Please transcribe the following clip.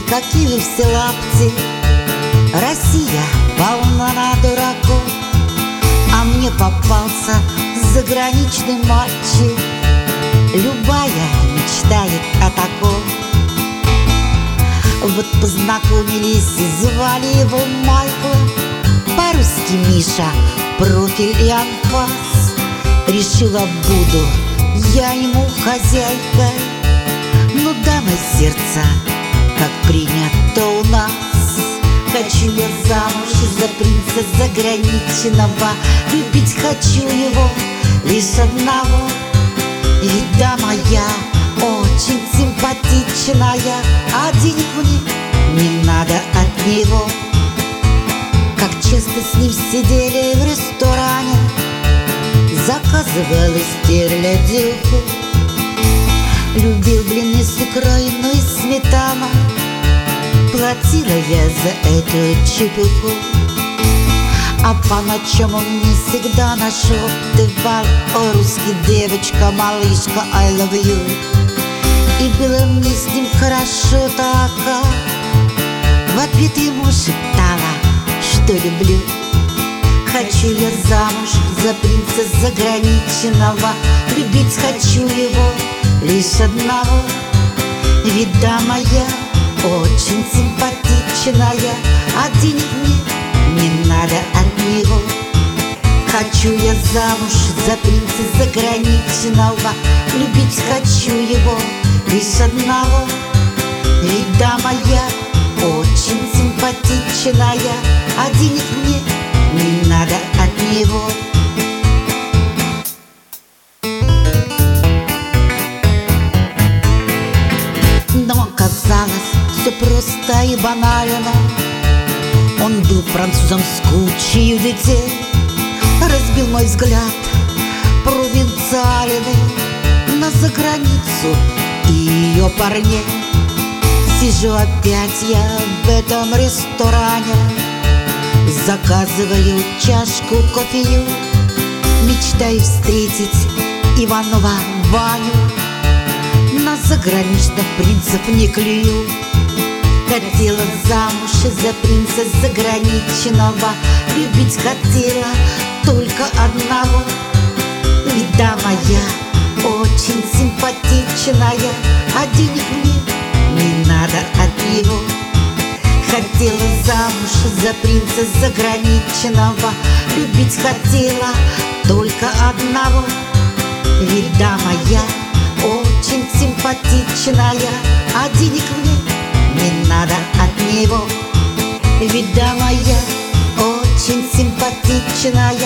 какие вы все лапти. Россия полна на дураков, а мне попался заграничный мальчик. Любая мечтает о таком. Вот познакомились, звали его Майклом. По-русски Миша, профиль и анфас. Решила, буду я ему хозяйкой. Ну, дама сердца, как принято у нас. Хочу я замуж за принца заграничного. Любить хочу его лишь одного. Ведь дама я очень симпатичная, а денег мне не надо от него. Как часто с ним сидели в ресторане, заказывала стерлядюху. Любил блины с икрой, ну и сметана. Платила я за эту чепуху. А по ночам он мне всегда нашептывал: о, русский девочка, малышка, I love you. И было мне с ним хорошо так. В ответ ему шептала, что люблю. Хочу я замуж за принца заграничного. Любить хочу его лишь одного. Ведь дама я очень симпатичная, а денег мне не надо от него. Хочу я замуж за принца заграничного. Любить хочу его лишь одного. Ведь дама я очень симпатичная, а денег мне не надо от него. Но оказалось все просто и банально. Он был французом с кучей детей. Разбил мой взгляд провинциальный на заграницу и ее парней. Сижу опять я в этом ресторане, заказываю чашку кофею. Мечтаю встретить Иванова Ваню. На заграничных принцев не клюю. Хотела замуж за принца заграничного. Любить хотела только одного. Ведь дама я очень симпатичная, а денег мне не надо от него. Хотела замуж за принца заграничного. Любить хотела только одного. Ведь дама я очень симпатичная, а денег мне не надо от него. Ведь дама я очень симпатичная,